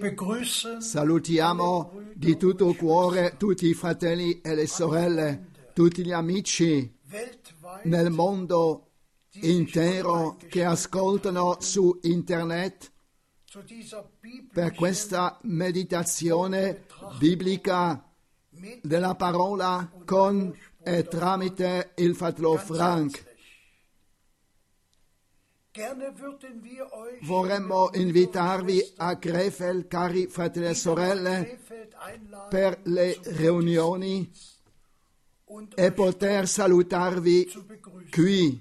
Salutiamo di tutto cuore tutti i fratelli e le sorelle, tutti gli amici nel mondo intero che ascoltano su internet per questa meditazione biblica della parola con e tramite il fratello Frank. Vorremmo invitarvi a Krefeld, cari fratelli e sorelle, per le riunioni e poter salutarvi qui.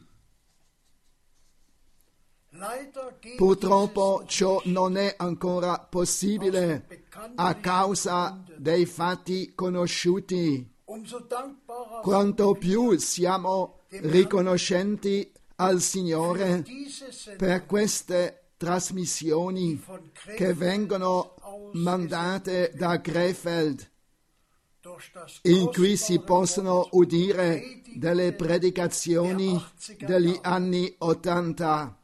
Purtroppo ciò non è ancora possibile a causa dei fatti conosciuti. Quanto più siamo riconoscenti al Signore per queste trasmissioni che vengono mandate da Krefeld, in cui si possono udire delle predicazioni degli anni '80.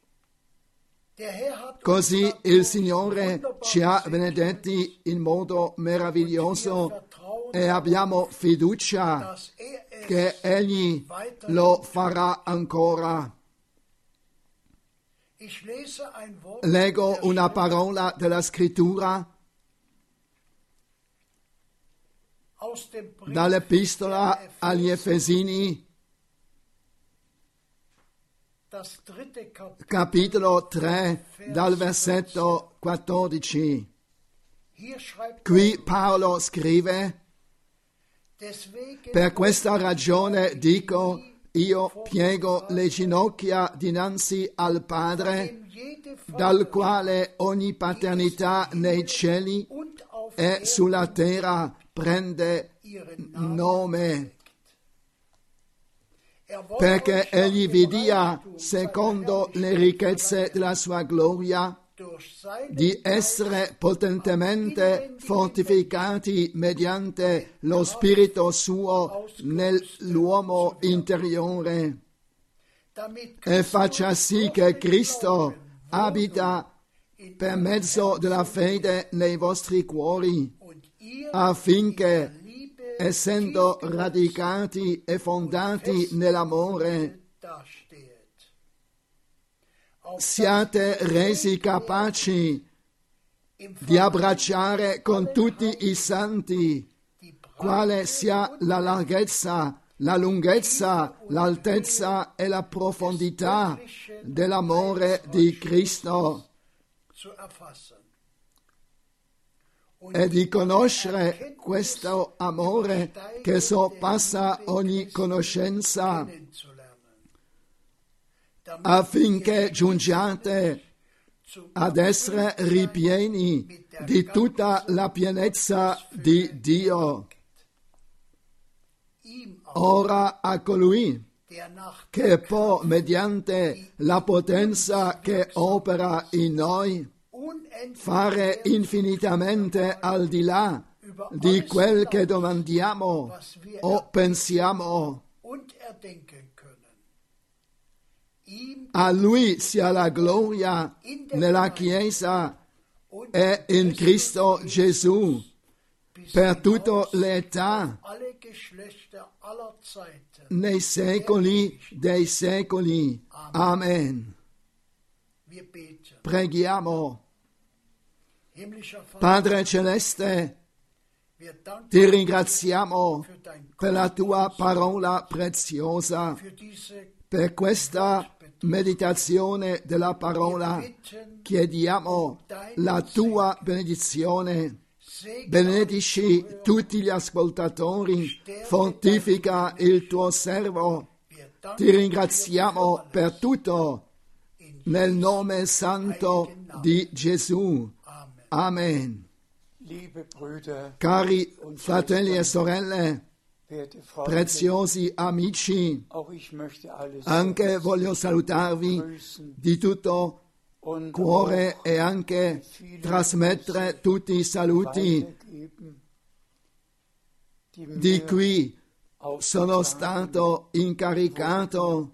Così il Signore ci ha benedetti in modo meraviglioso e abbiamo fiducia che Egli lo farà ancora. Leggo una parola della Scrittura dall'Epistola agli Efesini, capitolo 3, dal versetto 14. Qui Paolo scrive: per questa ragione dico, io piego le ginocchia dinanzi al Padre, dal quale ogni paternità nei cieli e sulla terra prende nome, perché Egli vi dia, secondo le ricchezze della sua gloria, di essere potentemente fortificati mediante lo Spirito suo nell'uomo interiore, e faccia sì che Cristo abita per mezzo della fede nei vostri cuori, affinché, essendo radicati e fondati nell'amore, siate resi capaci di abbracciare con tutti i santi quale sia la larghezza, la lunghezza, l'altezza e la profondità dell'amore di Cristo, e di conoscere questo amore che sorpassa ogni conoscenza, affinché giungiate ad essere ripieni di tutta la pienezza di Dio. Ora a colui che può, mediante la potenza che opera in noi, fare infinitamente al di là di quel che domandiamo o pensiamo. A Lui sia la gloria nella Chiesa e in Cristo Gesù per tutte le età, nei secoli dei secoli. Amen. Preghiamo. Padre Celeste, ti ringraziamo per la tua parola preziosa, per questa meditazione della parola. Chiediamo la tua benedizione. Benedici tutti gli ascoltatori, fortifica il tuo servo. Ti ringraziamo per tutto, nel nome santo di Gesù. Amen. Cari fratelli e sorelle, preziosi amici, anche voglio salutarvi di tutto cuore e anche trasmettere tutti i saluti di cui sono stato incaricato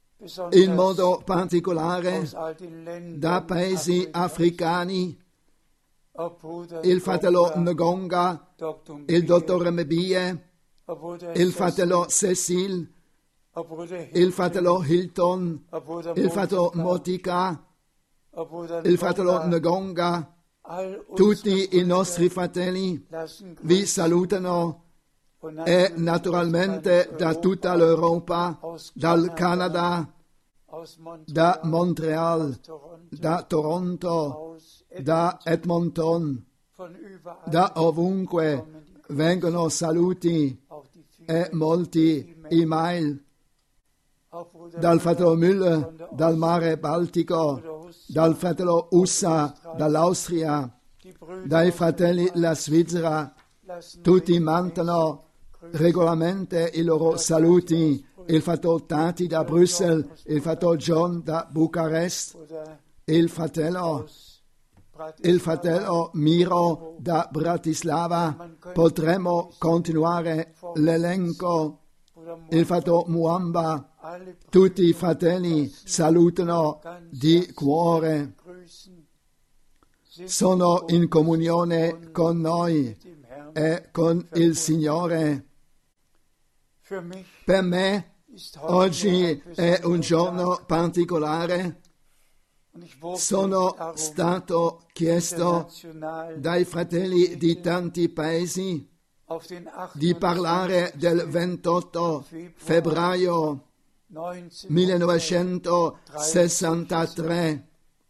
in modo particolare da paesi africani il fratello Ngonga, il dottore Mbie, il fratello Cecil, il fratello Hilton, il fratello Motica, il fratello Ngonga, tutti i nostri fratelli vi salutano e naturalmente da tutta l'Europa, dal Canada, da Montreal, da Toronto, da Edmonton, da ovunque vengono saluti e molti email dal fratello Müller, dal mare Baltico, dal fratello Ussa, dall'Austria, dai fratelli la Svizzera, tutti mandano regolarmente i loro saluti, il fratello Tati da Bruxelles, il fratello John da Bucarest, il fratello Miro da Bratislava. Potremmo continuare l'elenco. Il fratello Muamba, tutti i fratelli salutano di cuore, sono in comunione con noi e con il Signore. Per me oggi è un giorno particolare. Sono stato chiesto dai fratelli di tanti paesi di parlare del 28 febbraio 1963.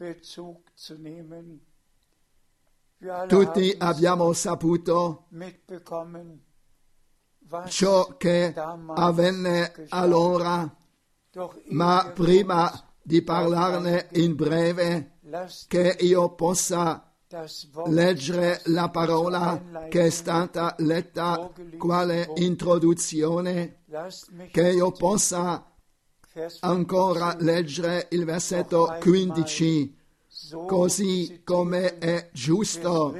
Tutti abbiamo saputo ciò che avvenne allora, ma prima di parlarne in breve, che io possa leggere la parola che è stata letta quale introduzione, che io possa ancora leggere il versetto 15, così come è giusto,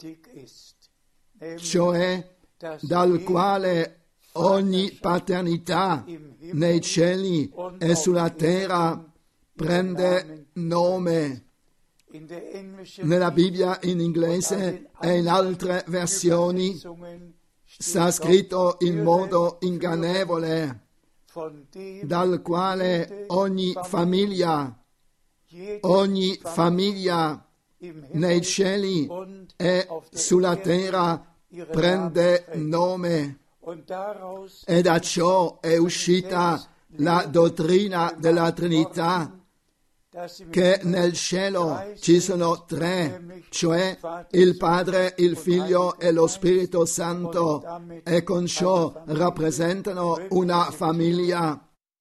cioè dal quale ogni paternità nei cieli e sulla terra prende nome. Nella Bibbia in inglese e in altre versioni sta scritto in modo ingannevole, dal quale ogni famiglia nei cieli e sulla terra prende nome. E da ciò è uscita la dottrina della Trinità, che nel cielo ci sono tre, cioè il Padre, il Figlio e lo Spirito Santo, e con ciò rappresentano una famiglia.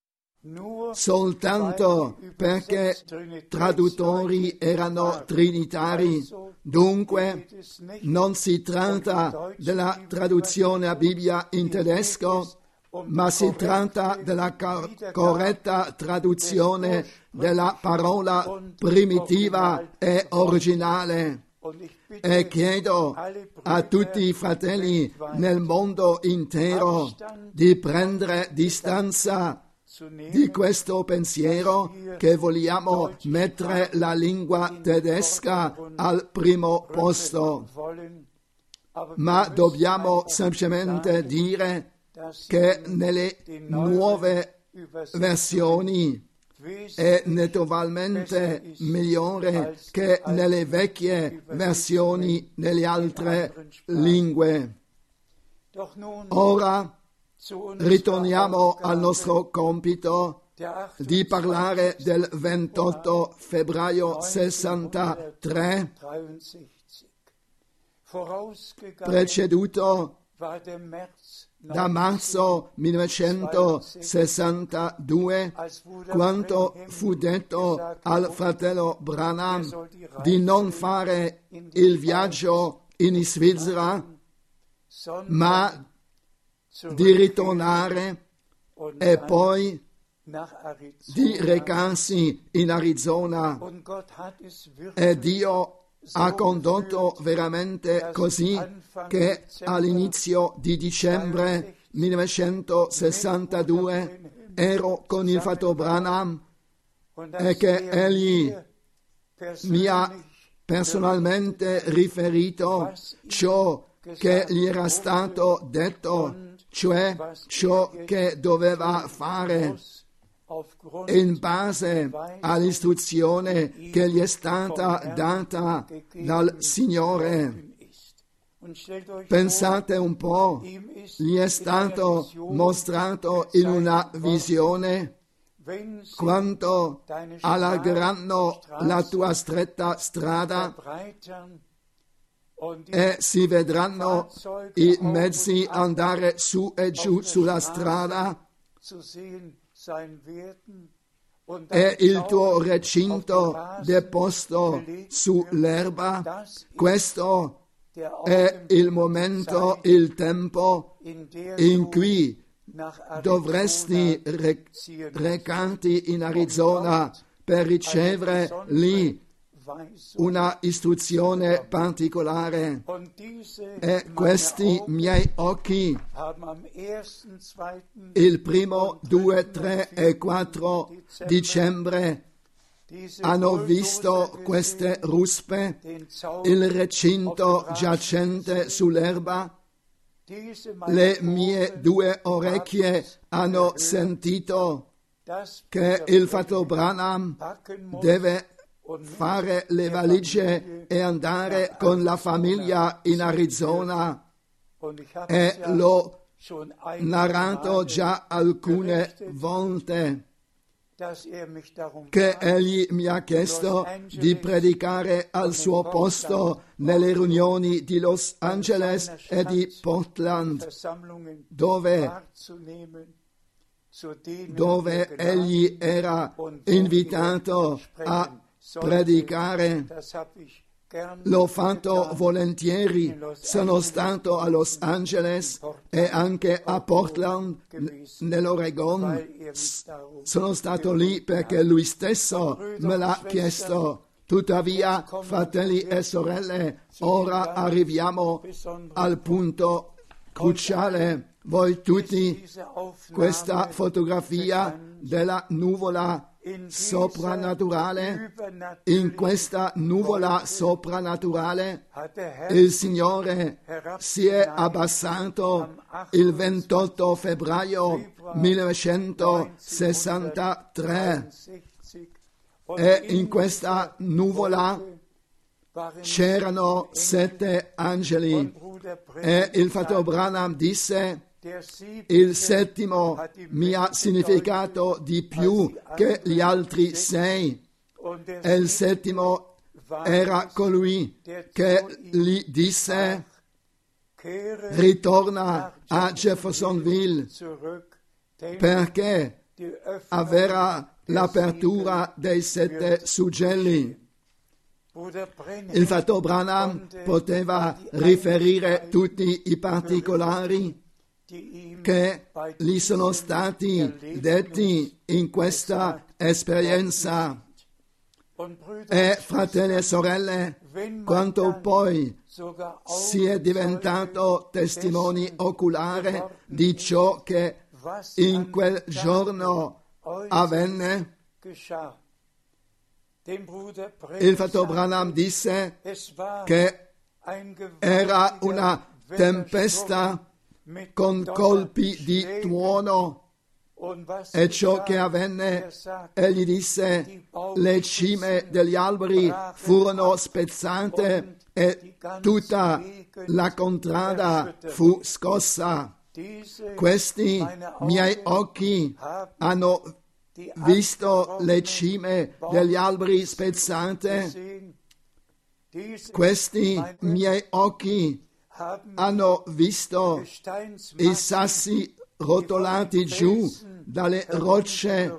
Soltanto perché traduttori erano trinitari. Dunque non si tratta della traduzione a Bibbia in tedesco, ma si tratta della corretta traduzione della parola primitiva e originale. E chiedo a tutti i fratelli nel mondo intero di prendere distanza di questo pensiero che vogliamo mettere la lingua tedesca al primo posto. Ma dobbiamo semplicemente dire che nelle nuove versioni è notevolmente migliore che nelle vecchie versioni nelle altre lingue. Ora ritorniamo al nostro compito di parlare del 28 febbraio 63, preceduto da marzo 1962, quando fu detto al fratello Branham di non fare il viaggio in Svizzera, ma di ritornare e poi di recarsi in Arizona. E Dio ha condotto veramente così che all'inizio di dicembre 1962 ero con il fratello Branham e che egli mi ha personalmente riferito ciò che gli era stato detto, cioè ciò che doveva fare in base all'istruzione che gli è stata data dal Signore. Pensate un po', gli è stato mostrato in una visione: quanto allargeranno la tua stretta strada e si vedranno i mezzi andare su e giù sulla strada, e il tuo recinto deposto sull'erba. Questo è il momento, il tempo in cui dovresti recarti in Arizona per ricevere lì una istruzione particolare. E questi miei occhi, il 1, 2, 3 e 4 dicembre, hanno visto queste ruspe, il recinto giacente sull'erba. Le mie 2 orecchie hanno sentito che il fratello Branham deve fare le valigie e andare con la famiglia in Arizona, e l'ho narrato già alcune volte che egli mi ha chiesto di predicare al suo posto nelle riunioni di Los Angeles e di Portland, dove egli era invitato a predicare. L'ho fatto volentieri, sono stato a Los Angeles e anche a Portland, nell'Oregon. Sono stato lì perché lui stesso me l'ha chiesto. Tuttavia, fratelli e sorelle, ora arriviamo al punto cruciale. Voi tutti, questa fotografia della nuvola soprannaturale, in questa nuvola soprannaturale il Signore si è abbassato il 28 febbraio 1963, e in questa nuvola c'erano 7 angeli, e il fratello Branham disse: il settimo mi ha significato di più che gli altri 6, e il settimo era colui che gli disse: ritorna a Jeffersonville perché avverrà l'apertura dei 7 suggelli. Il fratello Branham poteva riferire tutti i particolari che gli sono stati detti in questa esperienza. E fratelli e sorelle, quando poi si è diventato testimoni oculare di ciò che in quel giorno avvenne, il fratello Branham disse che era una tempesta con colpi di tuono, e ciò che avvenne, egli disse, le cime degli alberi furono spezzate e tutta la contrada fu scossa. Questi miei occhi hanno visto le cime degli alberi spezzate. Questi miei occhi hanno visto i sassi rotolati giù dalle rocce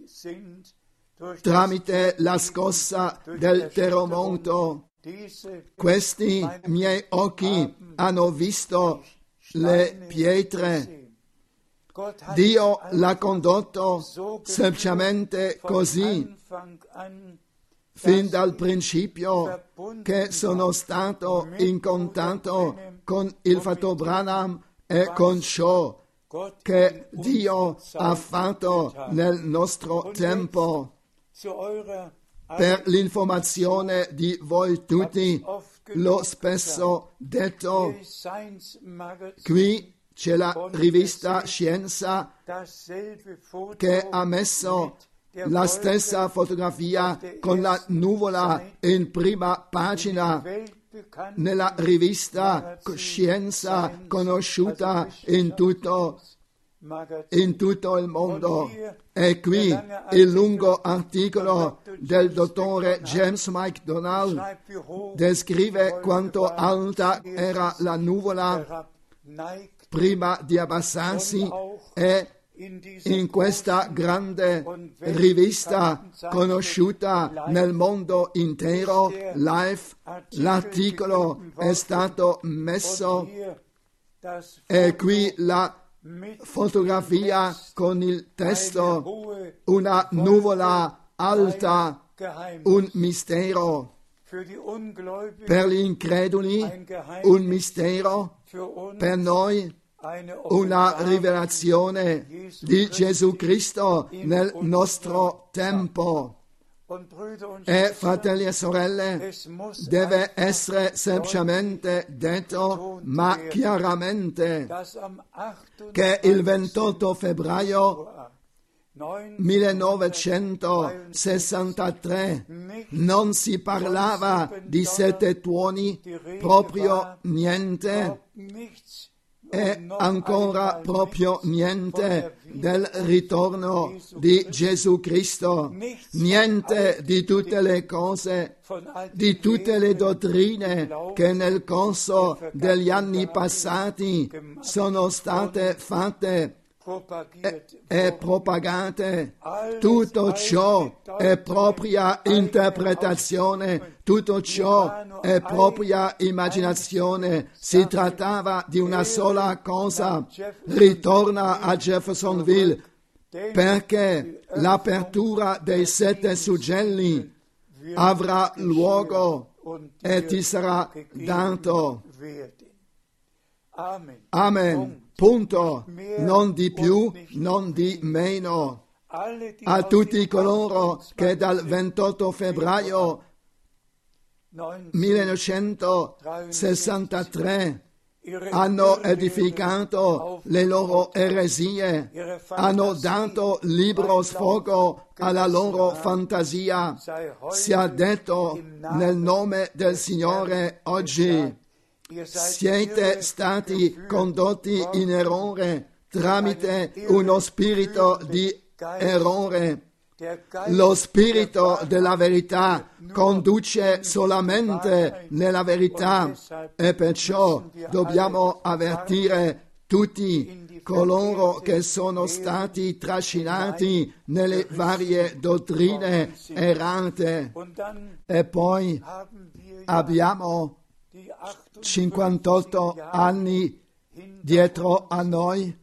tramite la scossa del terremoto. Questi miei occhi hanno visto le pietre. Dio l'ha condotto semplicemente così, fin dal principio, che sono stato in contatto con il fratello Branham e con ciò che Dio ha fatto nel nostro tempo. per l'informazione di voi tutti. L'ho spesso detto, qui c'è la rivista Scienza che ha messo la stessa fotografia con la nuvola in prima pagina nella rivista Scienza conosciuta in tutto il mondo. E qui il lungo articolo del dottore James McDonald descrive quanto alta era la nuvola prima di abbassarsi, e in questa grande rivista conosciuta nel mondo intero, Life, l'articolo è stato messo, e qui la fotografia con il testo: una nuvola alta, un mistero. Per gli increduli un mistero, per noi una rivelazione di Gesù Cristo nel nostro tempo. E fratelli e sorelle, deve essere semplicemente detto, ma chiaramente, che il 28 febbraio 1963 non si parlava di 7 tuoni, proprio niente, e ancora proprio niente del ritorno di Gesù Cristo, niente di tutte le cose, di tutte le dottrine che nel corso degli anni passati sono state fatte e propagate. Tutto ciò è propria interpretazione, tutto ciò è propria immaginazione. Si trattava di una sola cosa: ritorna a Jeffersonville, perché l'apertura dei 7 suggelli avrà luogo e ti sarà dato. Amen. Punto. Non di più, non di meno. A tutti coloro che dal 28 febbraio 1963 hanno edificato le loro eresie, hanno dato libero sfogo alla loro fantasia, sia detto nel nome del Signore oggi. Siete stati condotti in errore tramite uno spirito di errore. Lo spirito della verità conduce solamente nella verità, e perciò dobbiamo avvertire tutti coloro che sono stati trascinati nelle varie dottrine errate. E poi abbiamo 58 anni dietro a noi,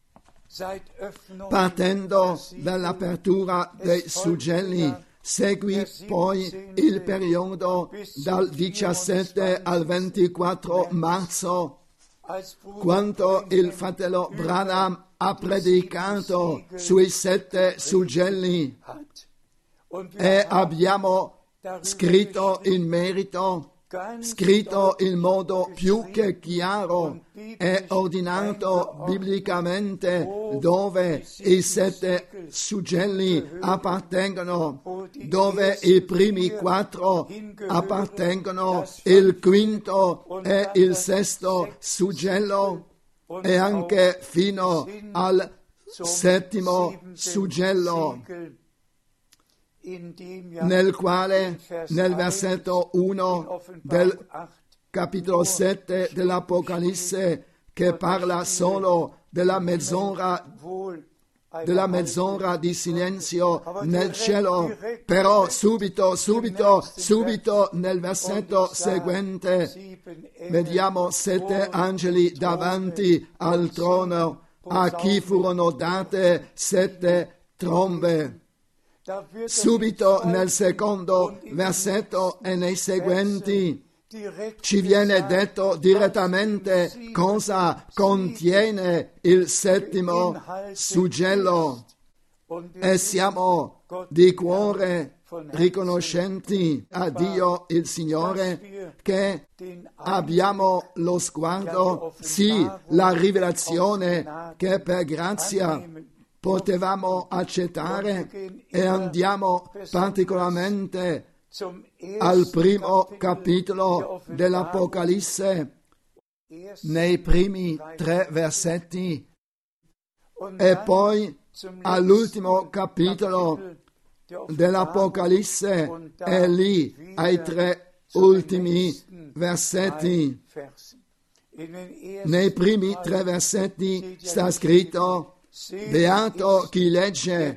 partendo dall'apertura dei suggelli. Seguì poi il periodo dal 17 al 24 marzo, quando il fratello Branham ha predicato sui 7 suggelli, e abbiamo scritto in merito, scritto in modo più che chiaro e ordinato biblicamente, dove i 7 suggelli appartengono, dove i primi 4 appartengono, il quinto e il 6° suggello, e anche fino al 7° suggello, nel quale nel versetto 1 del capitolo 7 dell'Apocalisse, che parla solo della mezz'ora di silenzio nel cielo, però subito nel versetto seguente vediamo 7 angeli davanti al trono, a chi furono date 7 trombe. Subito nel secondo versetto e nei seguenti ci viene detto direttamente cosa contiene il 7° suggello, e siamo di cuore riconoscenti a Dio il Signore che abbiamo lo sguardo, sì, la rivelazione che per grazia potevamo accettare, e andiamo particolarmente al primo capitolo dell'Apocalisse, nei primi 3 versetti, e poi all'ultimo capitolo dell'Apocalisse, e lì ai 3 ultimi versetti. Nei primi 3 versetti sta scritto: beato chi legge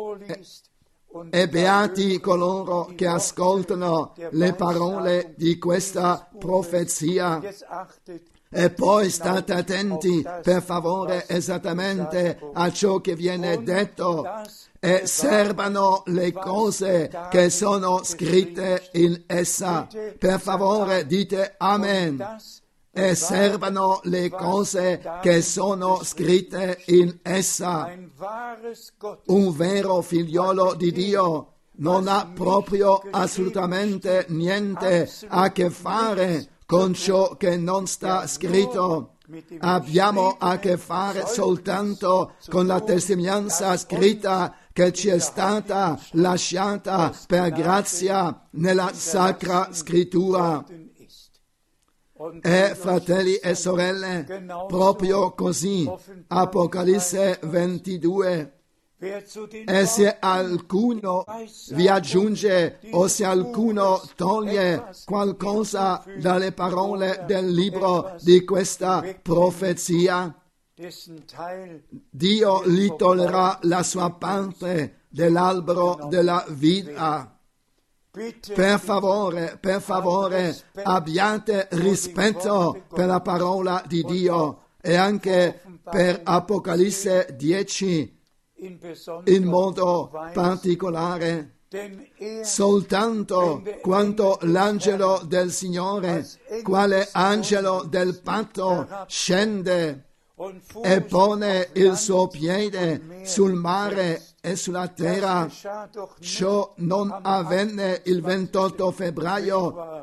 e beati coloro che ascoltano le parole di questa profezia. E poi state attenti, per favore, esattamente a ciò che viene detto, e serbano le cose che sono scritte in essa. Per favore, dite Amen. E serbano le cose che sono scritte in essa. Un vero figliolo di Dio non ha proprio assolutamente niente a che fare con ciò che non sta scritto. Abbiamo a che fare soltanto con la testimonianza scritta che ci è stata lasciata per grazia nella Sacra Scrittura. E fratelli e sorelle, proprio così, Apocalisse 22, e se alcuno vi aggiunge o se alcuno toglie qualcosa dalle parole del libro di questa profezia, Dio gli toglierà la sua parte dell'albero della vita. Per favore, abbiate rispetto per la parola di Dio, e anche per Apocalisse 10 in modo particolare. Soltanto quanto l'angelo del Signore, quale angelo del patto, scende e pone il suo piede sul mare e sulla terra. Ciò non avvenne il 28 febbraio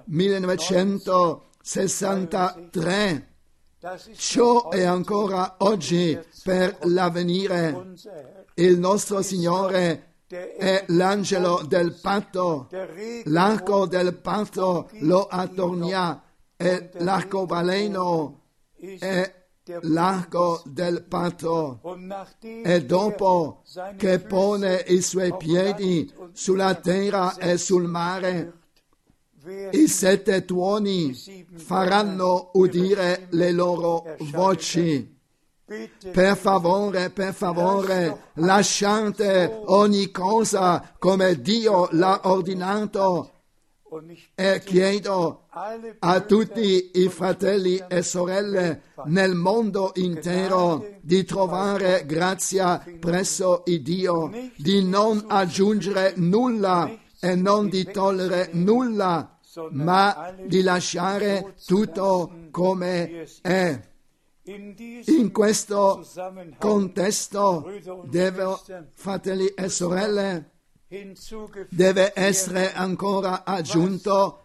1963. Ciò è ancora oggi per l'avvenire. Il nostro Signore è l'angelo del patto. L'arco del patto lo attornia, e l'arcobaleno è l'arco del patto. E dopo che pone i suoi piedi sulla terra e sul mare, i 7 tuoni faranno udire le loro voci. Per favore, lasciate ogni cosa come Dio l'ha ordinato, e chiedo a tutti i fratelli e sorelle nel mondo intero di trovare grazia presso il Dio, di non aggiungere nulla e non di togliere nulla, ma di lasciare tutto come è. In questo contesto, fratelli e sorelle, deve essere ancora aggiunto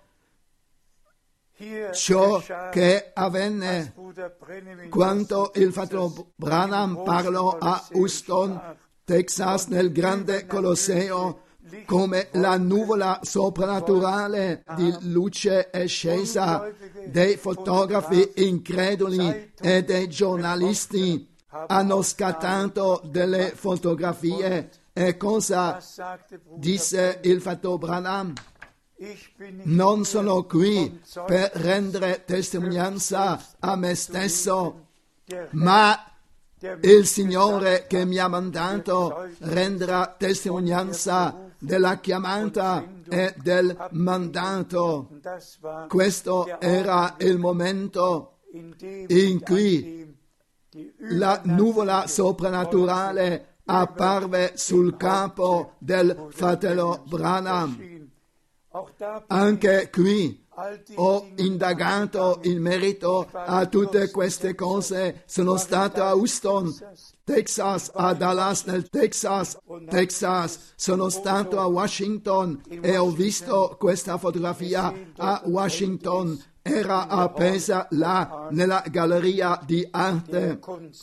ciò che avvenne quando il fratello Branham parlò a Houston, Texas, nel grande Colosseo, come la nuvola soprannaturale di luce è scesa. Dei fotografi increduli e dei giornalisti hanno scattato delle fotografie. E cosa disse il fratello Branham? Non sono qui per rendere testimonianza a me stesso, ma il Signore che mi ha mandato renderà testimonianza della chiamata e del mandato. Questo era il momento in cui la nuvola soprannaturale apparve sul capo del fratello Branham. Anche qui ho indagato in merito a tutte queste cose. Sono stato a Houston, Texas, a Dallas nel Texas, sono stato a Washington e ho visto questa fotografia a Washington, era appesa là nella galleria di arte.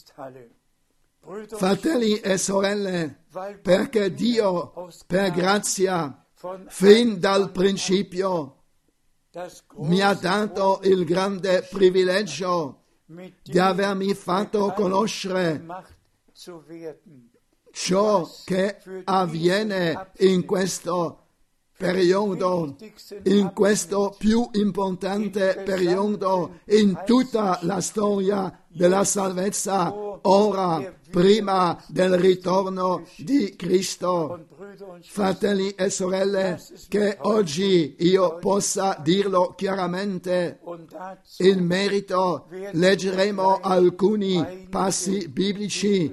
Fratelli e sorelle, perché Dio, per grazia, fin dal principio, mi ha dato il grande privilegio di avermi fatto conoscere ciò che avviene in questo periodo, in questo più importante periodo in tutta la storia della salvezza, ora, prima del ritorno di Cristo. Fratelli e sorelle, che oggi io possa dirlo chiaramente, in merito leggeremo alcuni passi biblici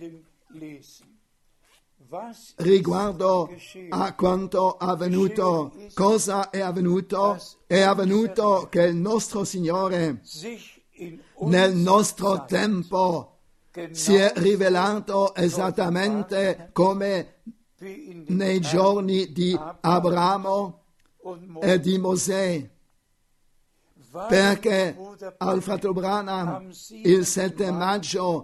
riguardo a quanto avvenuto. Cosa è avvenuto? È avvenuto che il nostro Signore nel nostro tempo si è rivelato esattamente come nei giorni di Abramo e di Mosè, perché al fratello Branham il 7 maggio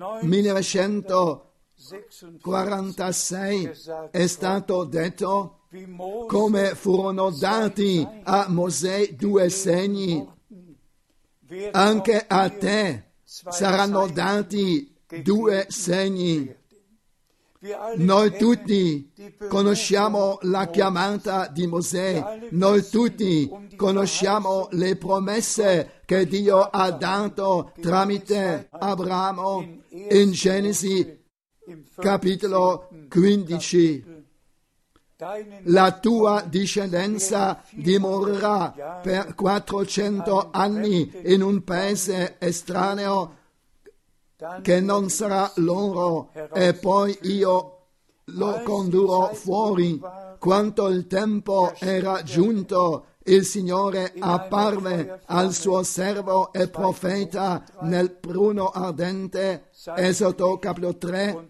1946 è stato detto: come furono dati a Mosè 2 segni, anche a te saranno dati 2 segni. Noi tutti conosciamo la chiamata di Mosè, noi tutti conosciamo le promesse che Dio ha dato tramite Abramo in Genesi capitolo 15. La tua discendenza dimorerà per 400 anni in un paese estraneo che non sarà loro, e poi io lo condurrò fuori. Quando il tempo era giunto, il Signore apparve al suo servo e profeta nel pruno ardente, Esodo capitolo 3,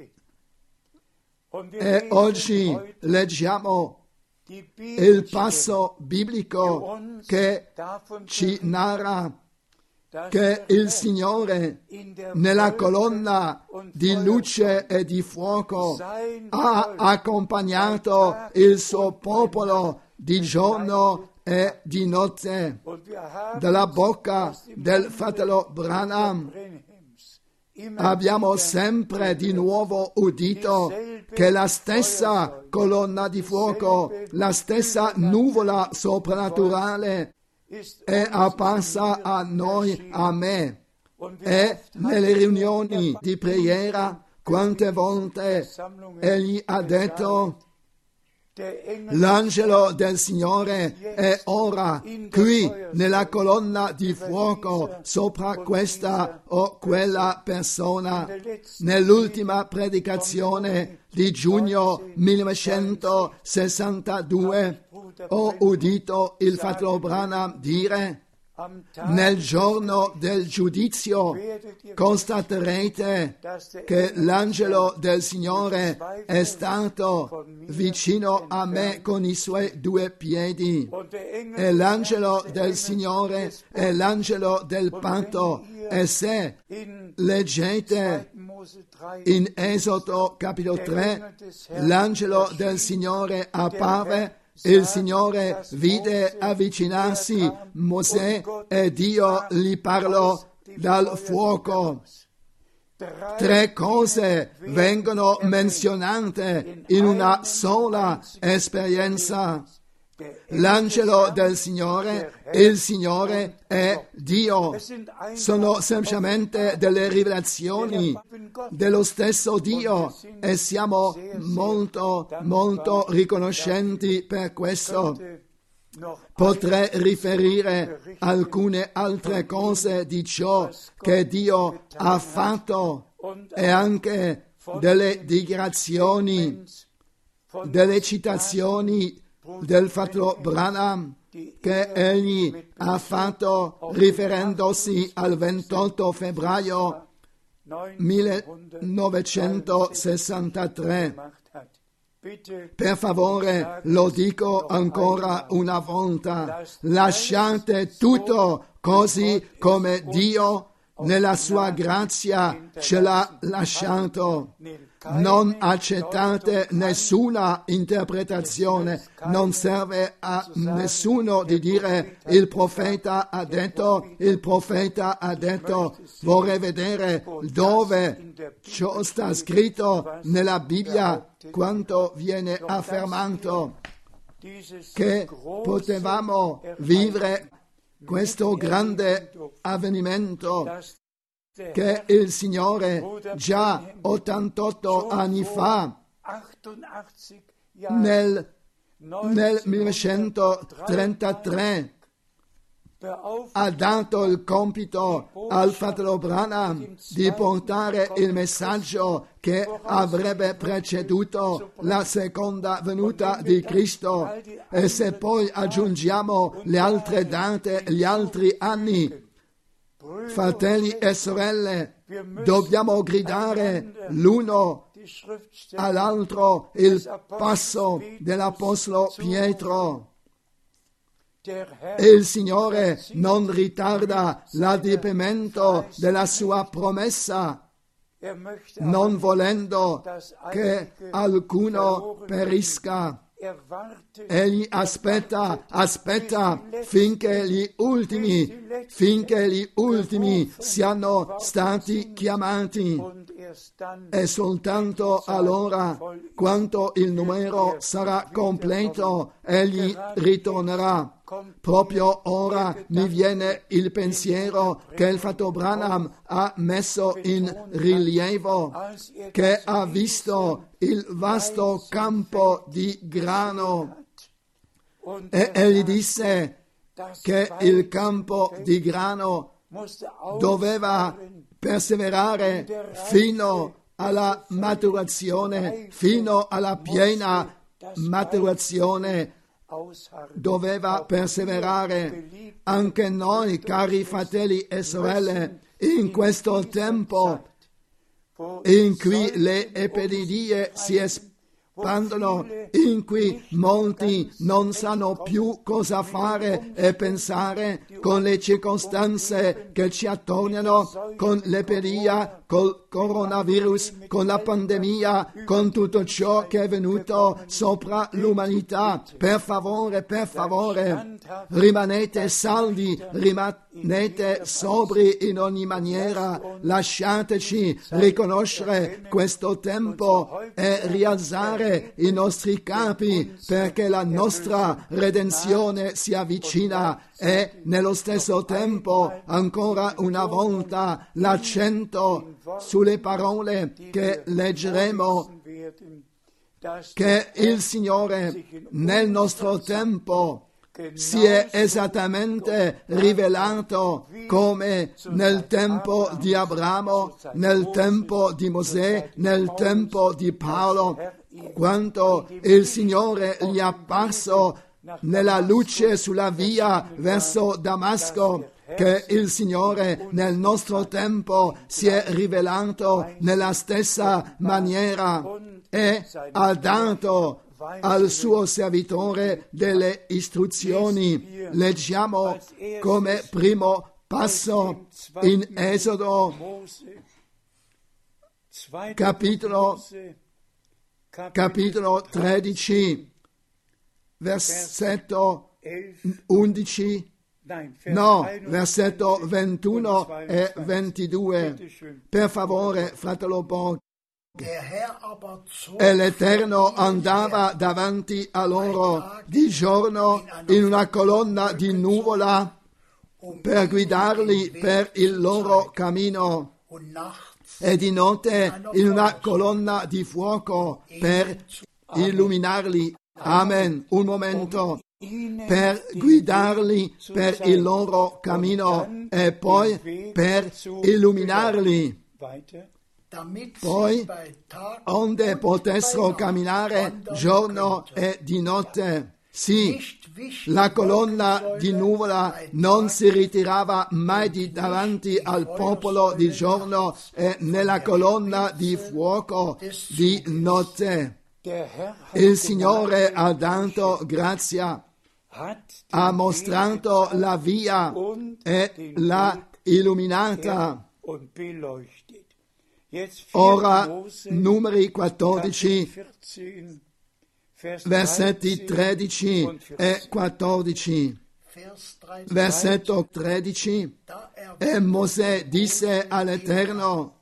e oggi leggiamo il passo biblico che ci narra che il Signore nella colonna di luce e di fuoco ha accompagnato il suo popolo di giorno e di notte. Dalla bocca del fratello Branham abbiamo sempre di nuovo udito che la stessa colonna di fuoco, la stessa nuvola soprannaturale è apparsa a noi, a me, e nelle riunioni di preghiera quante volte egli ha detto: l'angelo del Signore è ora qui nella colonna di fuoco sopra questa o quella persona. Nell'ultima predicazione di giugno 1962 ho udito il fratello Branham dire: nel giorno del giudizio constaterete che l'angelo del Signore è stato vicino a me con i suoi 2 piedi, e l'angelo del Signore è l'angelo del patto. E se leggete in Esodo capitolo 3, l'angelo del Signore apparve, il Signore vide avvicinarsi Mosè e Dio gli parlò dal fuoco. 3 cose vengono menzionate in una sola esperienza: l'angelo del Signore, il Signore e Dio. Sono semplicemente delle rivelazioni dello stesso Dio e siamo molto, molto riconoscenti per questo. Potrei riferire alcune altre cose di ciò che Dio ha fatto e anche delle dichiarazioni, delle citazioni del fratello Branham che egli ha fatto riferendosi al 28 febbraio 1963. Per favore, lo dico ancora una volta, lasciate tutto così come Dio nella sua grazia ce l'ha lasciato. Non accettate nessuna interpretazione, non serve a nessuno di dire il profeta ha detto, vorrei vedere dove ciò sta scritto nella Bibbia, quanto viene affermato che potevamo vivere questo grande avvenimento che il Signore già 88 anni fa, nel 1933, ha dato il compito al fratello Branham di portare il messaggio che avrebbe preceduto la seconda venuta di Cristo. E se poi aggiungiamo le altre date, gli altri anni, fratelli e sorelle, dobbiamo gridare l'uno all'altro il passo dell'Apostolo Pietro. E il Signore non ritarda l'adempimento della sua promessa, non volendo che alcuno perisca. Egli aspetta finché gli ultimi siano stati chiamati, e soltanto allora, quando il numero sarà completo, egli ritornerà. Proprio ora mi viene il pensiero che il fratello Branham ha messo in rilievo, che ha visto il vasto campo di grano, e egli disse che il campo di grano doveva perseverare fino alla maturazione, fino alla piena maturazione. Doveva perseverare. Anche noi, cari fratelli e sorelle, in questo tempo in cui le epidemie si espandono, in cui molti non sanno più cosa fare e pensare con le circostanze che ci attorniano, con l'epidemia, col coronavirus, con la pandemia, con tutto ciò che è venuto sopra l'umanità. Per favore, rimanete saldi, rimanete sobri in ogni maniera. Lasciateci riconoscere questo tempo e rialzare i nostri capi, perché la nostra redenzione si avvicina, e nello stesso tempo, ancora una volta, l'accento sulle parole che leggeremo, che il Signore nel nostro tempo si è esattamente rivelato come nel tempo di Abramo, nel tempo di Mosè, nel tempo di Paolo, quando il Signore gli è apparso nella luce sulla via verso Damasco, che il Signore nel nostro tempo si è rivelato nella stessa maniera e ha dato al suo servitore delle istruzioni. Leggiamo come primo passo in Esodo capitolo 13, versetto 11, versetto 21 e 22. Per favore, fratello Borg. E l'Eterno andava davanti a loro di giorno in una colonna di nuvola per guidarli per il loro cammino, e di notte in una colonna di fuoco per illuminarli. Amen. Un momento. Per guidarli per il loro cammino e poi per illuminarli, poi onde potessero camminare giorno e di notte. Sì, la colonna di nuvola non si ritirava mai di davanti al popolo di giorno e nella colonna di fuoco di notte. Il Signore ha dato grazia, ha mostrato la via e l'ha illuminata. Ora, Numeri 14, versetti 13 e 14. Versetto 13. E Mosè disse all'Eterno: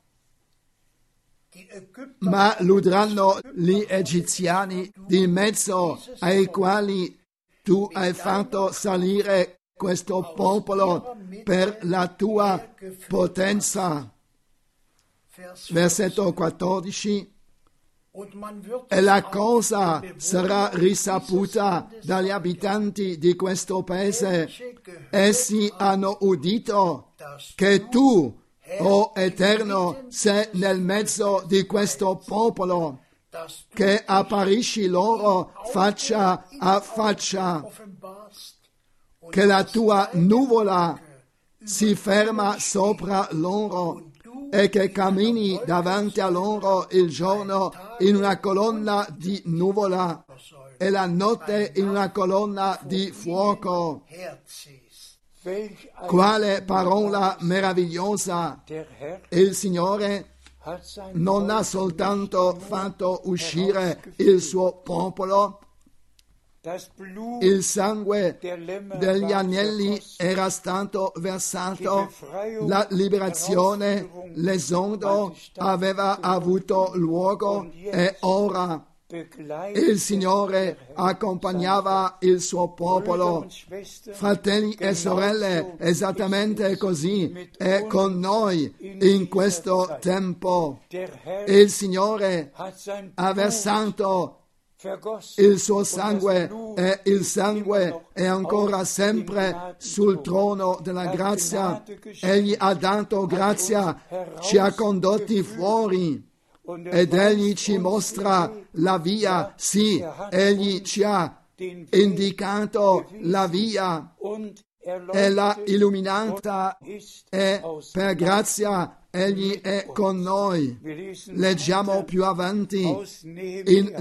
ma l'udranno gli egiziani di mezzo ai quali tu hai fatto salire questo popolo per la tua potenza. Versetto 14. E la cosa sarà risaputa dagli abitanti di questo paese. Essi hanno udito che tu, o Eterno, sei nel mezzo di questo popolo, che apparisci loro faccia a faccia, che la tua nuvola si ferma sopra loro e che cammini davanti a loro il giorno in una colonna di nuvola e la notte in una colonna di fuoco. Quale parola meravigliosa! Il Signore non ha soltanto fatto uscire il suo popolo, il sangue degli agnelli era stato versato, la liberazione, l'esodo aveva avuto luogo e ora il Signore accompagnava il suo popolo. Fratelli e sorelle, esattamente così è con noi in questo tempo. Il Signore ha versato il suo sangue e il sangue è ancora sempre sul trono della grazia. Egli ha dato grazia, ci ha condotti fuori ed Egli ci mostra la via. Sì, Egli ci ha indicato la via e l'ha illuminata e per grazia Egli è con noi. Leggiamo più avanti in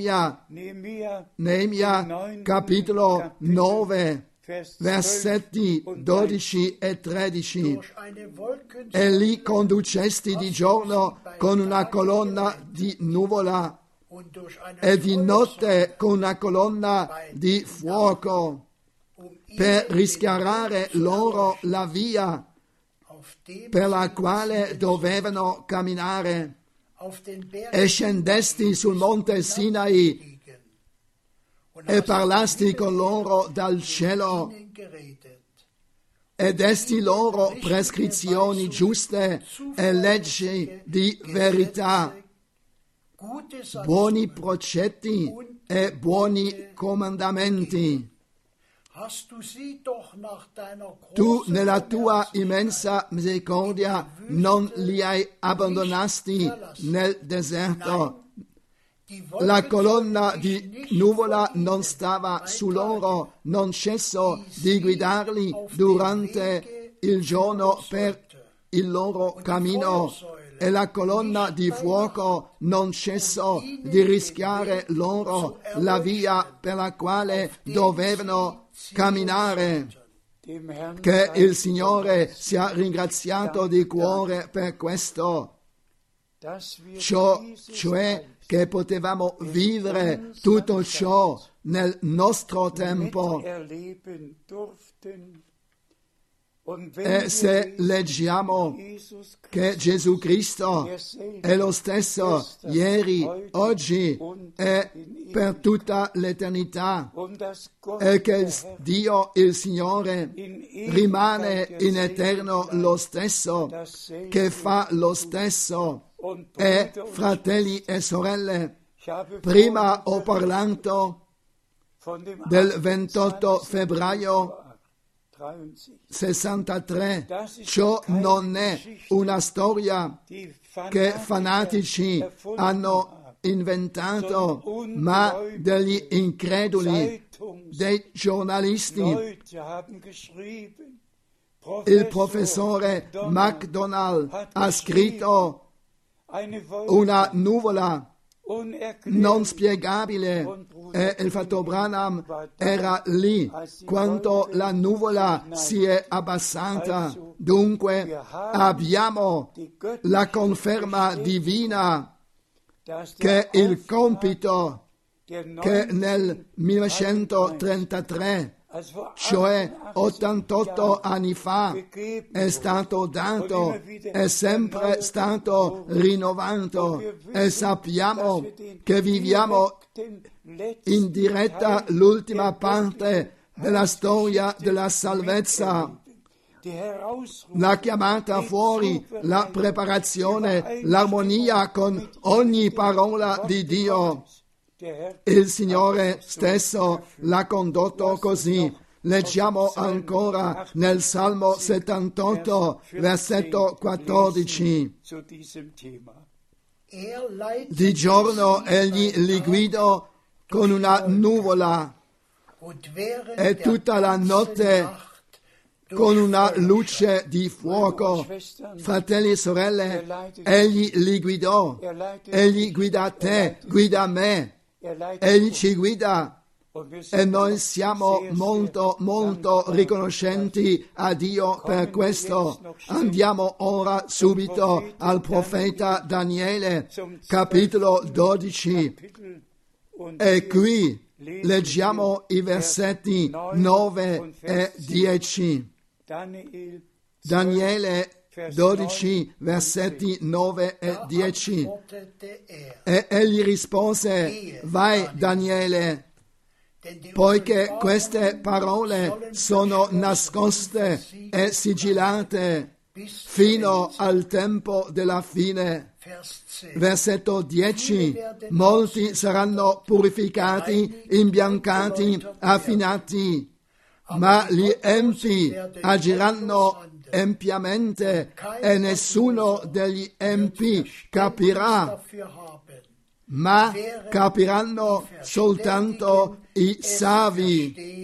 Neemia capitolo 9, versetti 12 e 13. E li conducesti di giorno con una colonna di nuvola e di notte con una colonna di fuoco per rischiarare loro la via per la quale dovevano camminare. E scendesti sul monte Sinai e parlasti con loro dal cielo e desti loro prescrizioni giuste e leggi di verità, buoni precetti e buoni comandamenti. Tu nella tua immensa misericordia non li hai abbandonati nel deserto. La colonna di nuvola non stava su loro, non cessò di guidarli durante il giorno per il loro cammino, e la colonna di fuoco non cessò di rischiare loro la via per la quale dovevano camminare. Che il Signore sia ringraziato di cuore per questo, cioè che potevamo vivere tutto ciò nel nostro tempo. E se leggiamo che Gesù Cristo è lo stesso ieri, oggi e per tutta l'eternità, e che Dio, il Signore, rimane in eterno lo stesso, che fa lo stesso. E fratelli e sorelle, prima ho parlato del 28 febbraio 63, ciò non è una storia che fanatici hanno inventato, ma degli increduli, dei giornalisti. Il professore MacDonald ha scritto una nuvola non spiegabile e il fratello Branham era lì quando la nuvola si è abbassata. Dunque abbiamo la conferma divina che il compito che nel 1933, cioè 88 anni fa, è stato dato, è sempre stato rinnovato e sappiamo che viviamo in diretta l'ultima parte della storia della salvezza. La chiamata fuori, la preparazione, l'armonia con ogni parola di Dio. Il Signore stesso l'ha condotto così. Leggiamo ancora nel Salmo 78, versetto 14. Di giorno egli li guidò con una nuvola e tutta la notte con una luce di fuoco. Fratelli e sorelle, egli li guidò, egli guida te, guida me, egli ci guida e noi siamo molto riconoscenti a Dio per questo. Andiamo ora subito al profeta Daniele, capitolo 12, e qui leggiamo i versetti 9 e 10. Daniele 12, versetti 9 e 10. E egli rispose: vai, Daniele, poiché queste parole sono nascoste e sigillate fino al tempo della fine. Versetto 10. Molti saranno purificati, imbiancati, affinati, ma gli empi agiranno empiamente e nessuno degli empi capirà, ma capiranno soltanto i savi.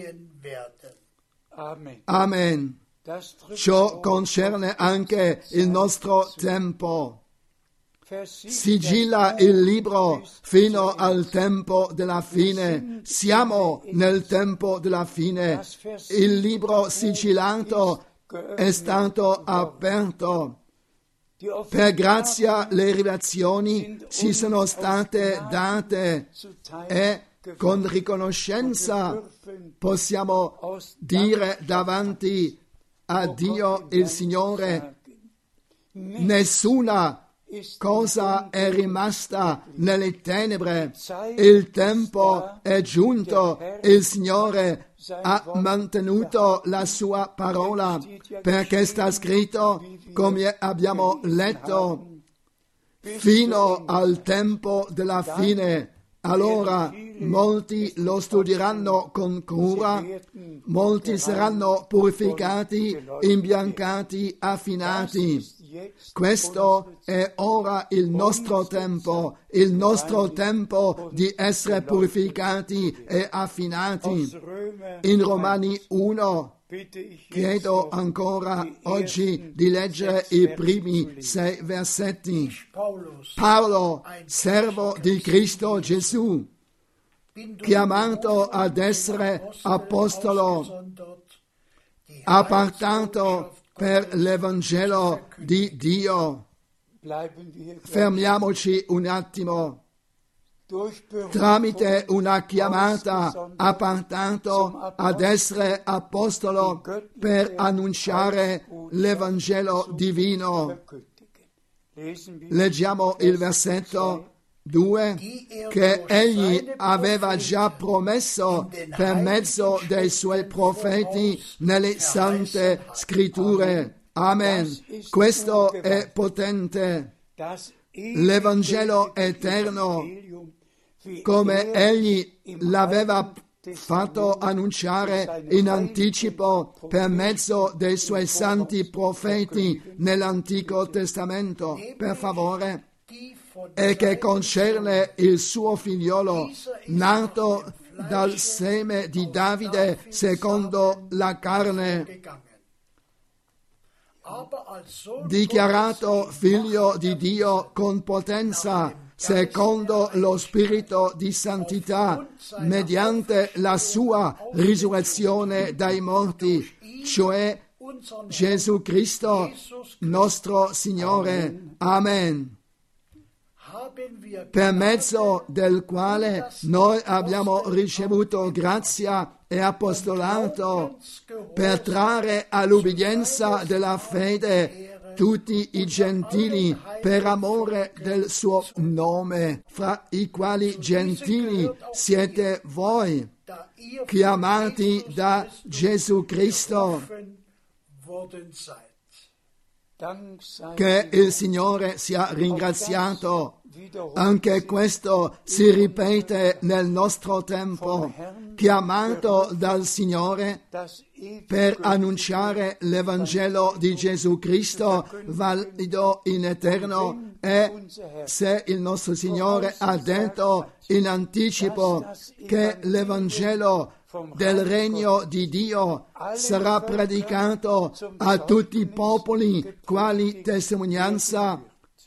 Amen. Ciò concerne anche il nostro tempo. Sigilla il libro fino al tempo della fine. Siamo nel tempo della fine. Il libro sigillato è stato aperto. Per grazia le rivelazioni ci sono state date e con riconoscenza possiamo dire davanti a Dio il Signore: nessuna cosa è rimasta nelle tenebre, il tempo è giunto, il Signore ha mantenuto la sua parola, perché sta scritto, come abbiamo letto, fino al tempo della fine. Allora molti lo studieranno con cura, molti saranno purificati, imbiancati, affinati. Questo è ora il nostro tempo di essere purificati e affinati. In Romani 1 chiedo ancora oggi di leggere i primi 6 versetti. Paolo, servo di Cristo Gesù, chiamato ad essere apostolo, appartato per l'Evangelo di Dio. Fermiamoci un attimo. Tramite una chiamata appartato ad essere apostolo per annunciare l'Evangelo divino. Leggiamo il versetto 2, che egli aveva già promesso per mezzo dei suoi profeti nelle sante scritture. Amen. Questo è potente. L'Evangelo eterno, come egli l'aveva fatto annunciare in anticipo per mezzo dei suoi santi profeti nell'Antico Testamento. Per favore, e che concerne il suo figliolo, nato dal seme di Davide secondo la carne, dichiarato figlio di Dio con potenza, secondo lo spirito di santità, mediante la sua risurrezione dai morti, cioè Gesù Cristo, nostro Signore. Amen. Per mezzo del quale noi abbiamo ricevuto grazia e apostolato per trarre all'ubbidienza della fede tutti i gentili per amore del suo nome, fra i quali gentili siete voi, chiamati da Gesù Cristo. Che il Signore sia ringraziato. Anche questo si ripete nel nostro tempo, chiamato dal Signore per annunciare l'Evangelo di Gesù Cristo, valido in eterno, e se il nostro Signore ha detto in anticipo che l'Evangelo del regno di Dio sarà predicato a tutti i popoli quali testimonianza,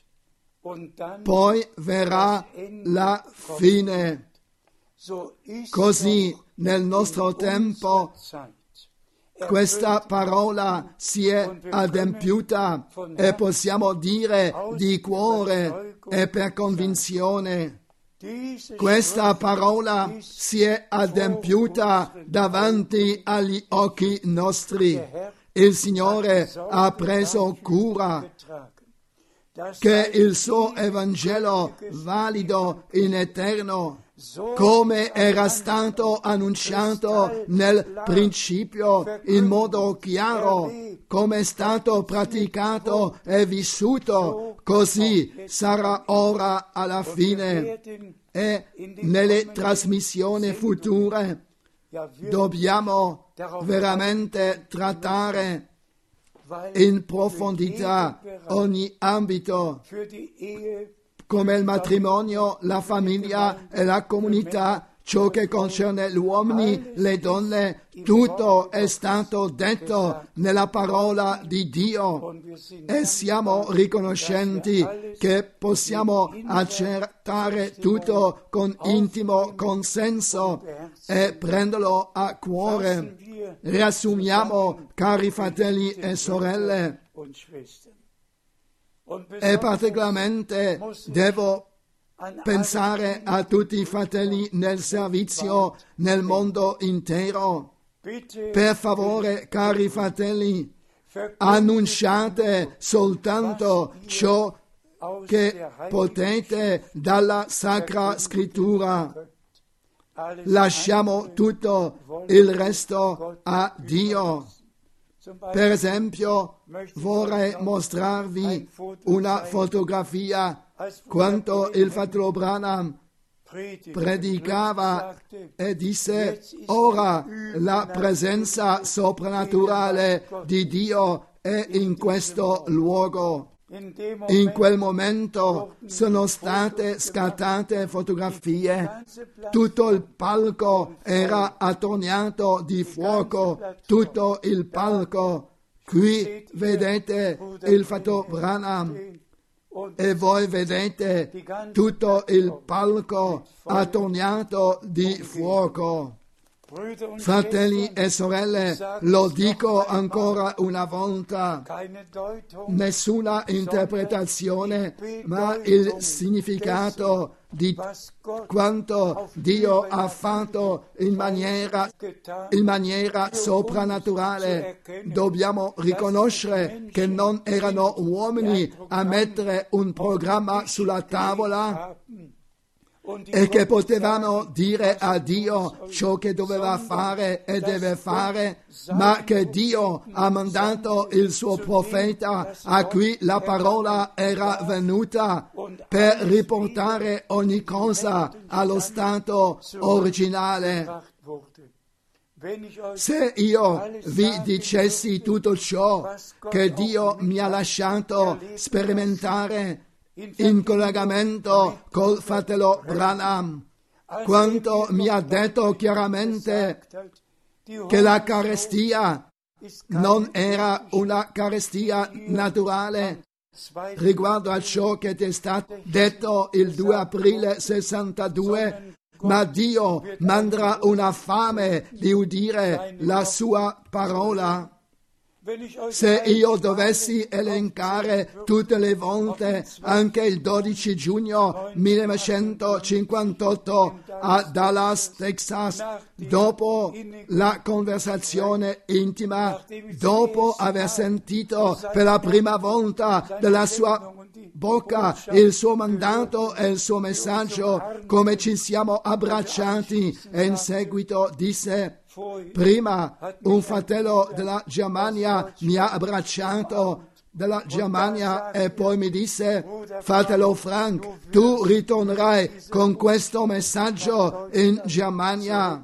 poi verrà la fine. Così nel nostro tempo questa parola si è adempiuta e possiamo dire di cuore e per convinzione. Questa parola si è adempiuta davanti agli occhi nostri. Il Signore ha preso cura che il suo Evangelo valido in eterno, come era stato annunciato nel principio in modo chiaro, come è stato praticato e vissuto, così sarà ora alla fine. E nelle trasmissioni future dobbiamo veramente trattare in profondità ogni ambito, come il matrimonio, la famiglia e la comunità, ciò che concerne gli uomini, le donne, tutto è stato detto nella parola di Dio e siamo riconoscenti che possiamo accettare tutto con intimo consenso e prenderlo a cuore. Riassumiamo, cari fratelli e sorelle, e particolarmente devo pensare a tutti i fratelli nel servizio nel mondo intero. Per favore, cari fratelli, annunciate soltanto ciò che potete dalla Sacra Scrittura. Lasciamo tutto il resto a Dio. Per esempio, vorrei mostrarvi una fotografia quando il fratello Branham predicava e disse: ora la presenza soprannaturale di Dio è in questo luogo. In quel momento sono state scattate fotografie, tutto il palco era attorniato di fuoco, tutto il palco. Qui vedete il fratello Branham e voi vedete tutto il palco attorniato di fuoco. Fratelli e sorelle, lo dico ancora una volta, nessuna interpretazione, ma il significato di quanto Dio ha fatto in maniera soprannaturale. Dobbiamo riconoscere che non erano uomini a mettere un programma sulla tavola e che potevano dire a Dio ciò che doveva fare e deve fare, ma che Dio ha mandato il suo profeta a cui la parola era venuta per riportare ogni cosa allo stato originale. Se io vi dicessi tutto ciò che Dio mi ha lasciato sperimentare in collegamento col fratello Branham, quando mi ha detto chiaramente che la carestia non era una carestia naturale riguardo a ciò che ti è stato detto il 2 aprile 62, ma Dio manderà una fame di udire la sua parola. Se io dovessi elencare tutte le volte, anche il 12 giugno 1958 a Dallas, Texas, dopo la conversazione intima, dopo aver sentito per la prima volta dalla sua bocca il suo mandato e il suo messaggio, come ci siamo abbracciati, e in seguito disse: prima un fratello della Germania mi ha abbracciato dalla Germania e poi mi disse: fratello Frank, tu ritornerai con questo messaggio in Germania.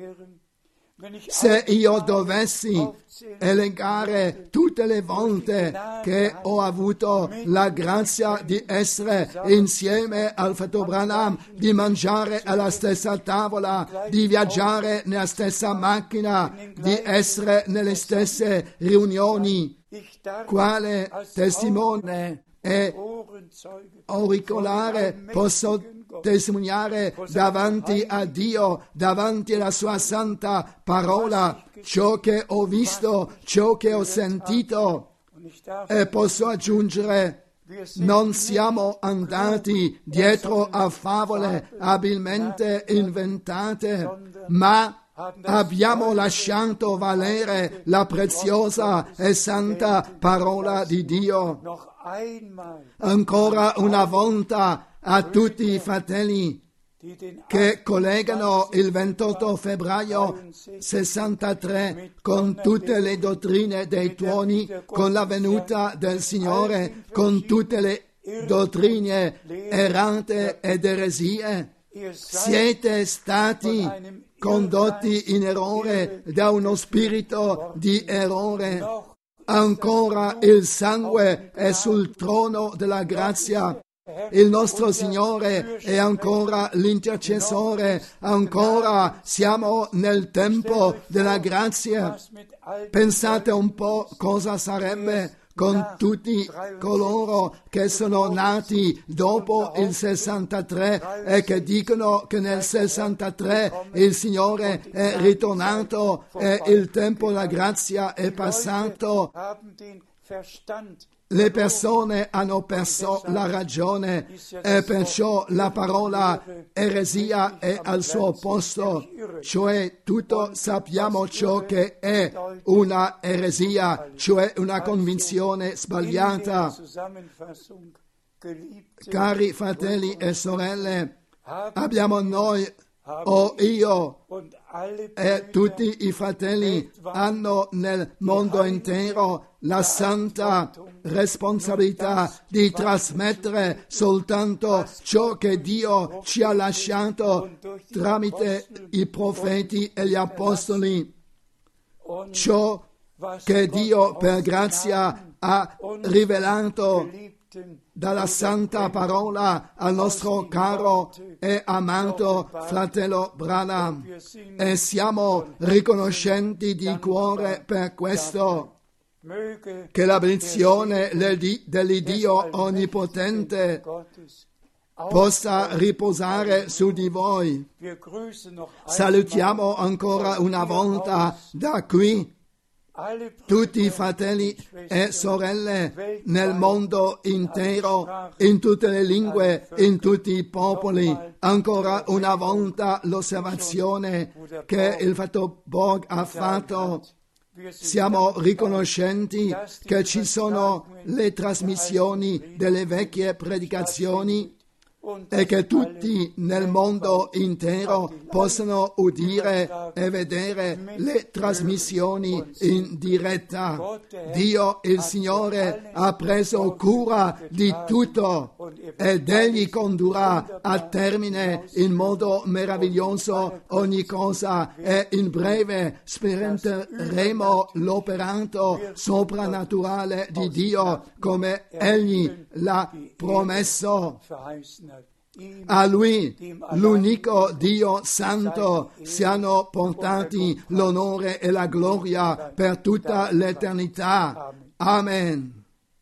Se io dovessi elencare tutte le volte che ho avuto la grazia di essere insieme al fratello Branham, di mangiare alla stessa tavola, di viaggiare nella stessa macchina, di essere nelle stesse riunioni, quale testimone e auricolare posso testimoniare davanti a Dio, davanti alla sua santa parola, ciò che ho visto, ciò che ho sentito, e posso aggiungere: non siamo andati dietro a favole abilmente inventate, ma abbiamo lasciato valere la preziosa e santa parola di Dio. Ancora una volta a tutti i fratelli che collegano il 28 febbraio 63 con tutte le dottrine dei tuoni, con la venuta del Signore, con tutte le dottrine errante ed eresie. Siete stati condotti in errore da uno spirito di errore. Ancora il sangue è sul trono della grazia. Il nostro Signore è ancora l'intercessore, ancora siamo nel tempo della grazia. Pensate un po' cosa sarebbe con tutti coloro che sono nati dopo il 63 e che dicono che nel 63 il Signore è ritornato e il tempo della grazia è passato. Le persone hanno perso la ragione e perciò la parola eresia è al suo posto, cioè tutto sappiamo ciò che è una eresia, cioè una convinzione sbagliata. Cari fratelli e sorelle, abbiamo noi o io e tutti i fratelli hanno nel mondo intero la santa responsabilità di trasmettere soltanto ciò che Dio ci ha lasciato tramite i profeti e gli apostoli, ciò che Dio per grazia ha rivelato dalla santa parola al nostro caro e amato fratello Branham, e siamo riconoscenti di cuore per questo. Che la benedizione dell'Iddio Onnipotente possa riposare su di voi. Salutiamo ancora una volta da qui tutti i fratelli e sorelle nel mondo intero, in tutte le lingue, in tutti i popoli. Ancora una volta l'osservazione che il fratello Borg ha fatto. Siamo riconoscenti che ci sono le trasmissioni delle vecchie predicazioni e che tutti nel mondo intero possano udire e vedere le trasmissioni in diretta. Dio, il Signore, ha preso cura di tutto ed Egli condurrà a termine in modo meraviglioso ogni cosa e in breve sperimenteremo l'operato soprannaturale di Dio come Egli l'ha promesso. A Lui, l'unico Dio Santo, siano portati l'onore e la gloria per tutta l'eternità. Amen.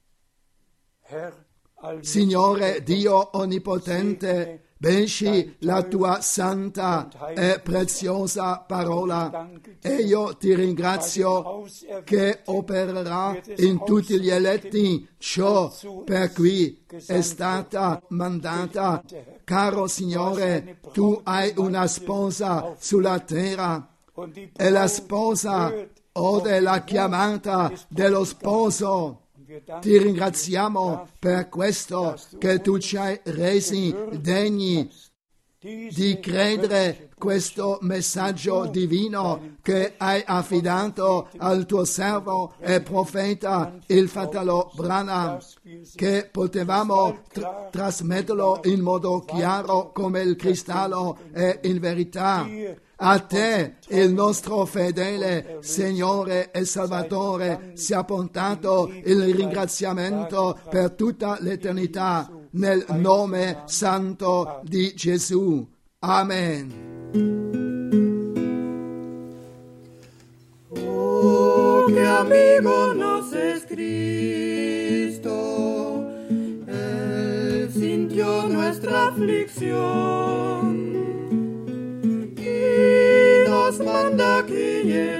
Signore Dio Onnipotente, benci la tua santa e preziosa parola e io ti ringrazio che opererà in tutti gli eletti ciò per cui è stata mandata. Caro Signore, tu hai una sposa sulla terra e la sposa ode la chiamata dello sposo. Ti ringraziamo per questo che tu ci hai resi degni di credere questo messaggio divino che hai affidato al tuo servo e profeta, il fratello Branham, che potevamo trasmetterlo in modo chiaro come il cristallo e in verità. A te, il nostro fedele Signore e Salvatore, sia portato il ringraziamento per tutta l'eternità, nel nome santo di Gesù. Amen. Oh, qué amigo nos es Cristo, Él sintió nuestra aflicción. Nos manda que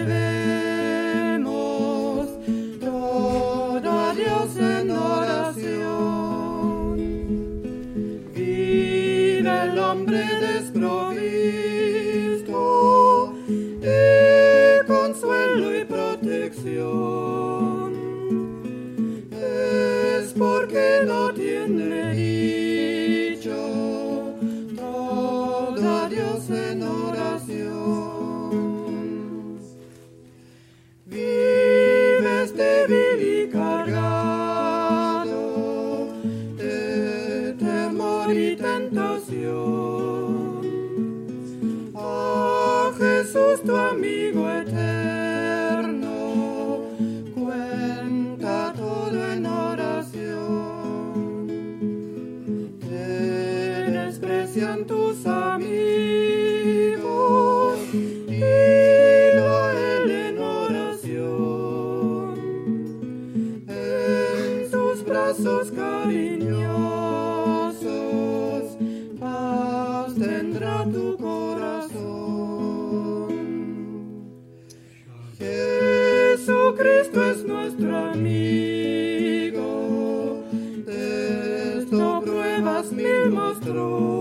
llevemos todo a Dios en oración. Vive el hombre desprovisto de consuelo y protección. Es porque no tiene dicho todo a Dios en oración. Vives débil y cargado de temor y tentación. A Jesús tu amigo eterno, cuenta todo en oración. Te desprecian tus amigos, dilo a él en oración. En sus brazos cariñosos, paz tendrá tu corazón. Jesucristo es nuestro amigo, de esto pruebas mil mostró.